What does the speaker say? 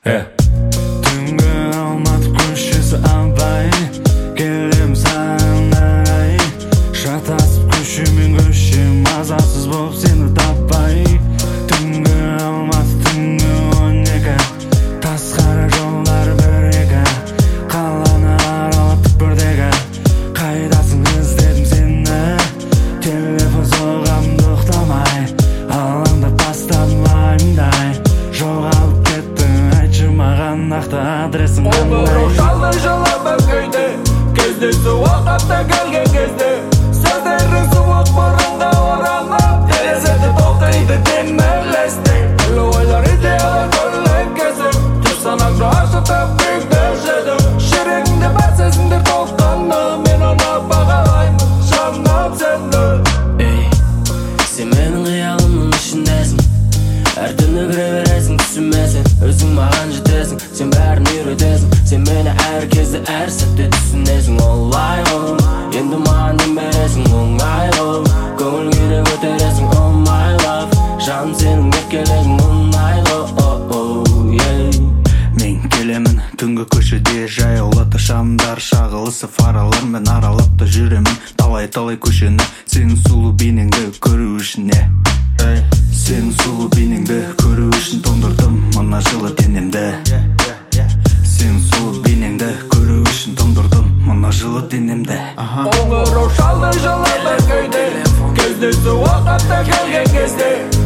Түнгі Алматы көшесі абай, келем саған арай. Шатасып көшемен көше, мазасыз болып сені таппай. Түнгі Алматы, түнгі 12, тасқара жолдар бір-екі, қаланы аралап түкпірдегі. Қайдасың іздедім сені, телефон соғам тоқтамай, алаңдап бастадым уайымдай. Жоғалып кеттің, айтшы маған нақты адресің қандай. Шалдай жылап өкейді, кездесу уақытта келген кезде. Сөздерің суық бұрынға оранып, терезеде тоқтайды демелесті. Әлі ойлар идеялар бөлек кезіп, жүр санаңды ашытып биіктер жедім. Жүрегіңде бар сезімдер толқыны, мен оны бағалаймын, жаным сені. Сен менің қиялымның ішіндесің, әр түні кіре бересің түсіме сен. Өзің маған жетесің, сен бәрін үйретесің. Сен мені әр кезде, әр сәтте түсінесің. Олай ғой, енді маған дем бересің. Оңай ғой, көңіл күйде көтересің. Oh my love, жаным сенің еркелігің ұнайды. Мен келемін түнгі көшеде, жаяулата шамдар шағылысы фаралармен аралап та жүремін. Талай көшені, сенің сұлу бейнеңді көру үшін. Сенің сұлу бейнеңді көру үшін тоңдырдым мына жылы денемді. Сенің сұлу бейнеңді көру үшін тоңдырдым мына жылы денемді. Қоңырау шалдай жылап өкейді, кездесу уақытта келген кезде.